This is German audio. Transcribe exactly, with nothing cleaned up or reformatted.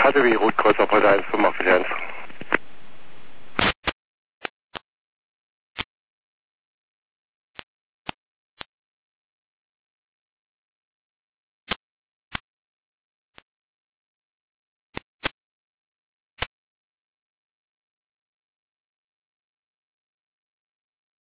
H D W Rotkreuzer Partei eins fünf acht eins.